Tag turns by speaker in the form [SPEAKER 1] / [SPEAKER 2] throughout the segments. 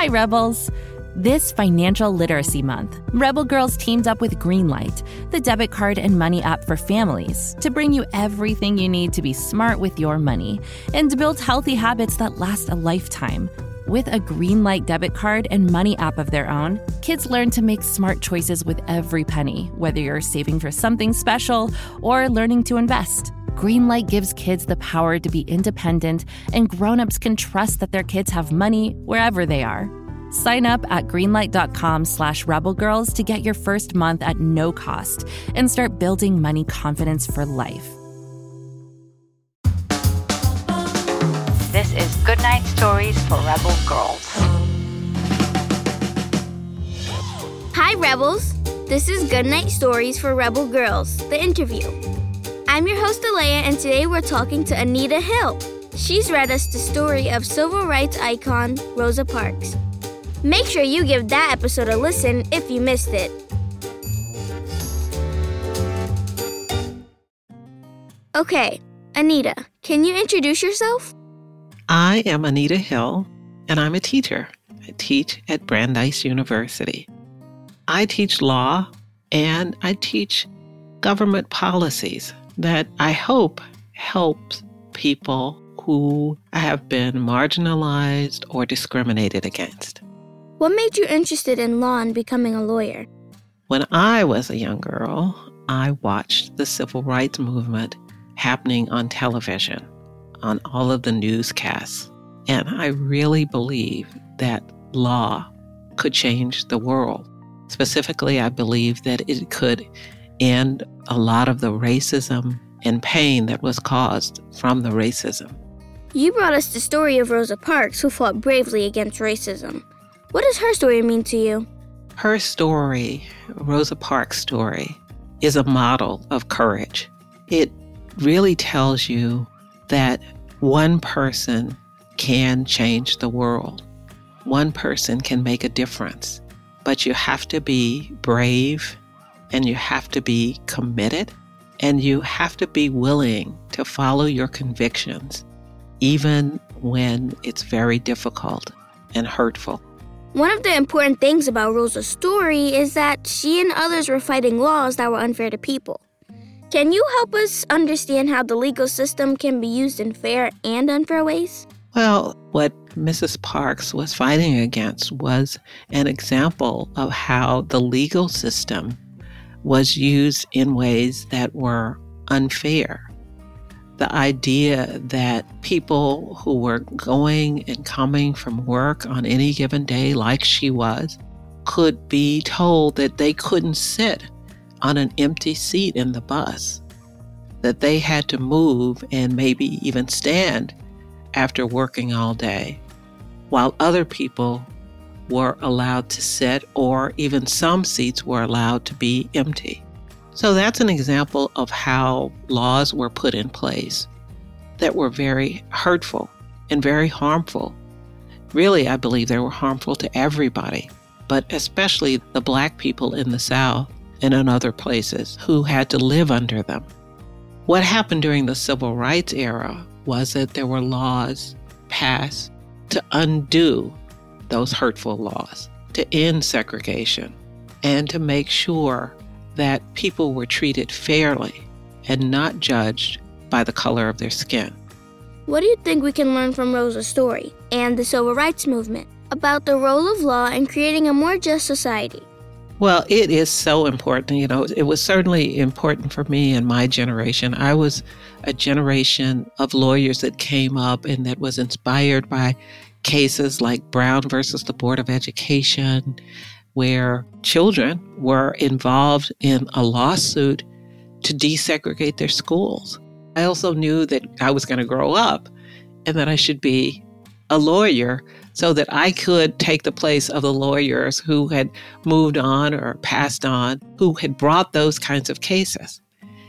[SPEAKER 1] Hi, Rebels. This Financial Literacy Month, Rebel Girls teamed up with Greenlight, the debit card and money app for families, to bring you everything you need to be smart with your money and to build healthy habits that last a lifetime. With a Greenlight debit card and money app of their own, kids learn to make smart choices with every penny, whether you're saving for something special or learning to invest. Greenlight gives kids the power to be independent, and grown-ups can trust that their kids have money wherever they are. Sign up at greenlight.com/rebelgirls to get your first month at no cost and start building money confidence for life.
[SPEAKER 2] This is Goodnight Stories for Rebel Girls.
[SPEAKER 3] Hi, Rebels. This is Goodnight Stories for Rebel Girls, the interview. I'm your host, Alea, and today we're talking to Anita Hill. She's read us the story of civil rights icon Rosa Parks. Make sure you give that episode a listen if you missed it. Okay, Anita, can you introduce yourself?
[SPEAKER 4] I am Anita Hill, and I'm a teacher. I teach at Brandeis University. I teach law, and I teach government policies that I hope helps people who have been marginalized or discriminated against.
[SPEAKER 3] What made you interested in law and becoming a lawyer?
[SPEAKER 4] When I was a young girl, I watched the civil rights movement happening on television, on all of the newscasts. And I really believe that law could change the world. Specifically, I believe that it could end a lot of the racism and pain that was caused from the racism.
[SPEAKER 3] You brought us the story of Rosa Parks, who fought bravely against racism. What does her story mean to you?
[SPEAKER 4] Her story, Rosa Parks' story, is a model of courage. It really tells you that one person can change the world. One person can make a difference. But you have to be brave, and you have to be committed, and you have to be willing to follow your convictions, even when it's very difficult and hurtful.
[SPEAKER 3] One of the important things about Rosa's story is that she and others were fighting laws that were unfair to people. Can you help us understand how the legal system can be used in fair and unfair ways?
[SPEAKER 4] Well, what Mrs. Parks was fighting against was an example of how the legal system was used in ways that were unfair. The idea that people who were going and coming from work on any given day, like she was, could be told that they couldn't sit on an empty seat in the bus, that they had to move and maybe even stand after working all day, while other people were allowed to sit, or even some seats were allowed to be empty. So that's an example of how laws were put in place that were very hurtful and very harmful. Really, I believe they were harmful to everybody, but especially the Black people in the South and in other places who had to live under them. What happened during the Civil Rights era was that there were laws passed to undo those hurtful laws, to end segregation, and to make sure that people were treated fairly and not judged by the color of their skin.
[SPEAKER 3] What do you think we can learn from Rosa's story and the civil rights movement about the role of law in creating a more just society?
[SPEAKER 4] Well, it is so important. You know, it was certainly important for me and my generation. I was a generation of lawyers that came up and that was inspired by cases like Brown versus the Board of Education, where children were involved in a lawsuit to desegregate their schools. I also knew that I was going to grow up and that I should be a lawyer so that I could take the place of the lawyers who had moved on or passed on, who had brought those kinds of cases.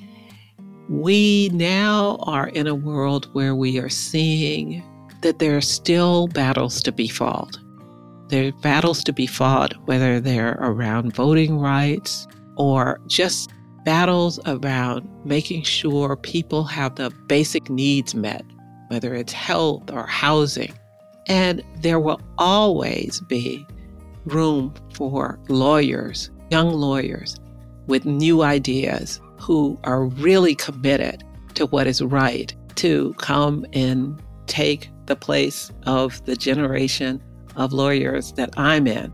[SPEAKER 4] We now are in a world where we are seeing that there are still battles to be fought. There are battles to be fought, whether they're around voting rights or just battles around making sure people have the basic needs met, whether it's health or housing. And there will always be room for lawyers, young lawyers with new ideas who are really committed to what is right, to come and take the place of the generation of lawyers that I'm in.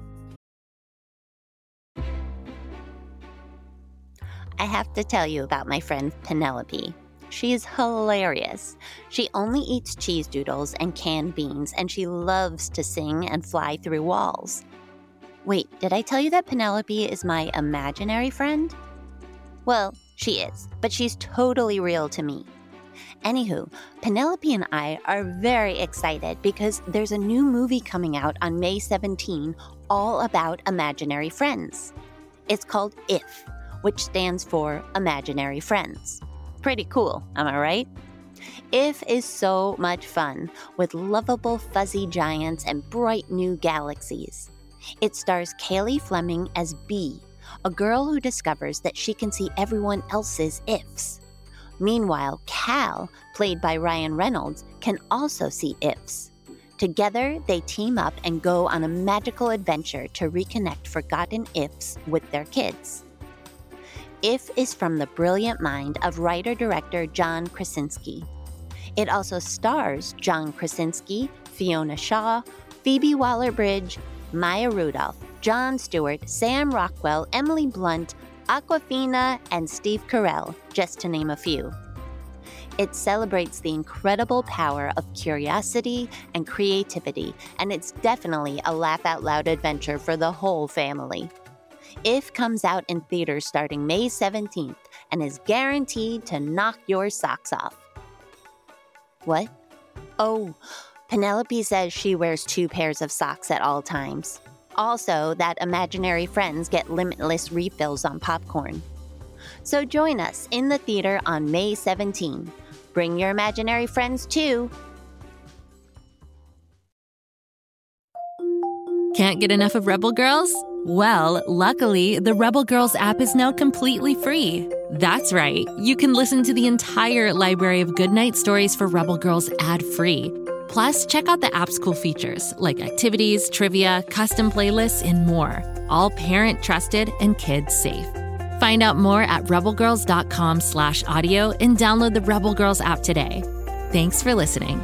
[SPEAKER 5] I have to tell you about my friend Penelope. She's hilarious. She only eats cheese doodles and canned beans, and she loves to sing and fly through walls. Wait, did I tell you that Penelope is my imaginary friend? Well, she is, but she's totally real to me. Anywho, Penelope and I are very excited because there's a new movie coming out on May 17 all about imaginary friends. It's called IF, which stands for Imaginary Friends. Pretty cool, am I right? IF is so much fun with lovable fuzzy giants and bright new galaxies. It stars Kaylee Fleming as Bee, a girl who discovers that she can see everyone else's ifs. Meanwhile, Cal, played by Ryan Reynolds, can also see ifs. Together, they team up and go on a magical adventure to reconnect forgotten ifs with their kids. IF is from the brilliant mind of writer-director John Krasinski. It also stars John Krasinski, Fiona Shaw, Phoebe Waller-Bridge, Maya Rudolph, Jon Stewart, Sam Rockwell, Emily Blunt, Awkwafina, and Steve Carell, just to name a few. It celebrates the incredible power of curiosity and creativity, and it's definitely a laugh-out-loud adventure for the whole family. IF comes out in theaters starting May 17th and is guaranteed to knock your socks off. What? Oh, Penelope says she wears 2 pairs of socks at all times. Also, that imaginary friends get limitless refills on popcorn. So join us in the theater on May 17. Bring your imaginary friends too.
[SPEAKER 1] Can't get enough of Rebel Girls? Well, luckily, the Rebel Girls app is now completely free. That's right. You can listen to the entire library of goodnight stories for Rebel Girls ad-free. Plus, check out the app's cool features like activities, trivia, custom playlists, and more. All parent-trusted and kids-safe. Find out more at rebelgirls.com/audio and download the Rebel Girls app today. Thanks for listening.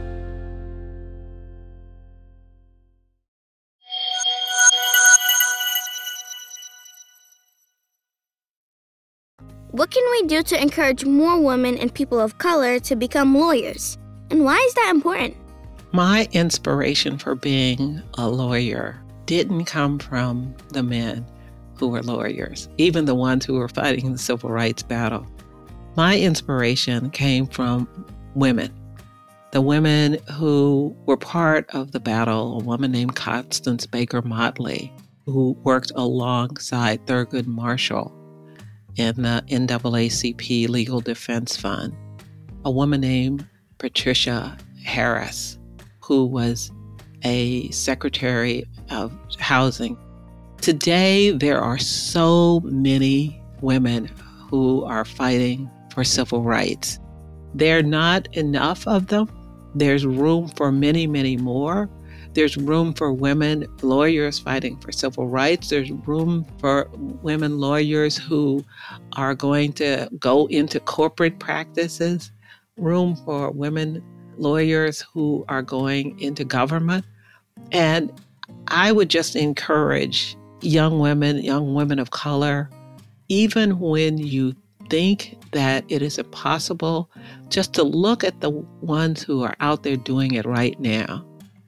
[SPEAKER 3] What can we do to encourage more women and people of color to become lawyers? And why is that important?
[SPEAKER 4] My inspiration for being a lawyer didn't come from the men who were lawyers, even the ones who were fighting the civil rights battle. My inspiration came from women, the women who were part of the battle, a woman named Constance Baker Motley, who worked alongside Thurgood Marshall in the NAACP Legal Defense Fund, a woman named Patricia Harris, who was a Secretary of Housing. Today, there are so many women who are fighting for civil rights. There are not enough of them. There's room for many, many more. There's room for women lawyers fighting for civil rights. There's room for women lawyers who are going to go into corporate practices. Room for women lawyers who are going into government. And I would just encourage young women of color, even when you think that it is impossible, just to look at the ones who are out there doing it right now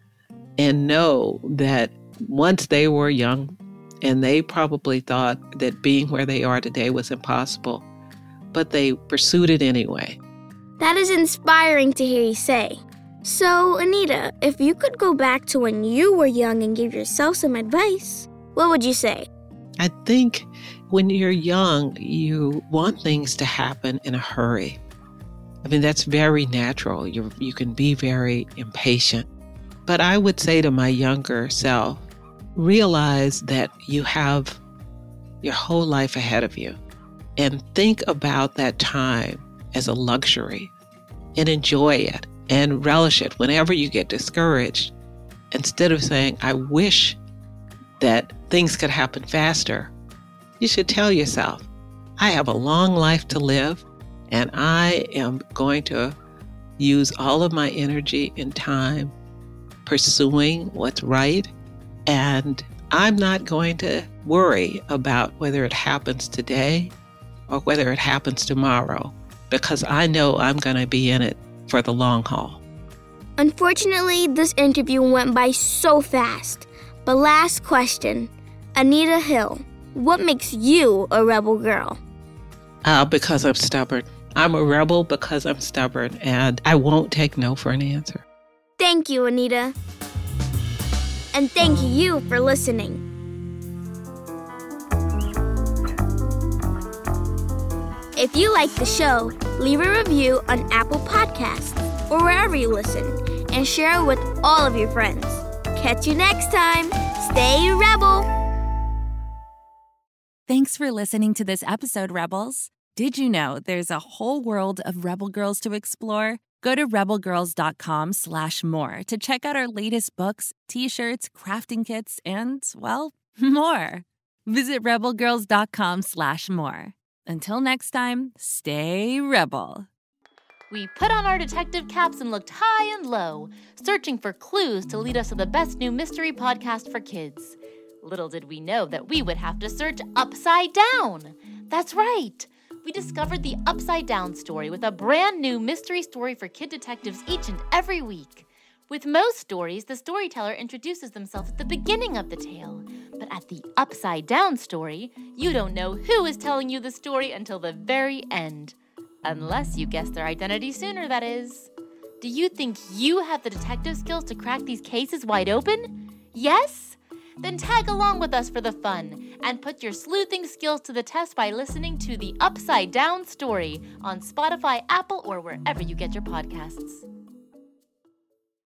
[SPEAKER 4] and know that once they were young and they probably thought that being where they are today was impossible, but they pursued it anyway.
[SPEAKER 3] That is inspiring to hear you say. So, Anita, if you could go back to when you were young and give yourself some advice, what would you say?
[SPEAKER 4] I think when you're young, you want things to happen in a hurry. I mean, that's very natural. You can be very impatient. But I would say to my younger self, realize that you have your whole life ahead of you and think about that time as a luxury and enjoy it and relish it. Whenever you get discouraged, instead of saying, I wish that things could happen faster, you should tell yourself, I have a long life to live, and I am going to use all of my energy and time pursuing what's right, and I'm not going to worry about whether it happens today or whether it happens tomorrow, because I know I'm going to be in it for the long haul.
[SPEAKER 3] Unfortunately, this interview went by so fast. But last question, Anita Hill, what makes you a rebel girl?
[SPEAKER 4] Because I'm stubborn. I'm a rebel because I'm stubborn, and I won't take no for an answer.
[SPEAKER 3] Thank you, Anita. And thank you for listening. If you like the show, leave a review on Apple Podcasts or wherever you listen, and share it with all of your friends. Catch you next time. Stay rebel.
[SPEAKER 1] Thanks for listening to this episode, Rebels. Did you know there's a whole world of Rebel Girls to explore? Go to rebelgirls.com/more to check out our latest books, t-shirts, crafting kits, and, well, more. Visit rebelgirls.com/more. Until next time, stay rebel.
[SPEAKER 6] We put on our detective caps and looked high and low, searching for clues to lead us to the best new mystery podcast for kids. Little did we know that we would have to search upside down. That's right. We discovered the Upside Down story with a brand new mystery story for kid detectives each and every week. With most stories, the storyteller introduces themselves at the beginning of the tale. But at the Upside Down story, you don't know who is telling you the story until the very end. Unless you guess their identity sooner, that is. Do you think you have the detective skills to crack these cases wide open? Yes? Then tag along with us for the fun and put your sleuthing skills to the test by listening to the Upside Down story on Spotify, Apple, or wherever you get your podcasts.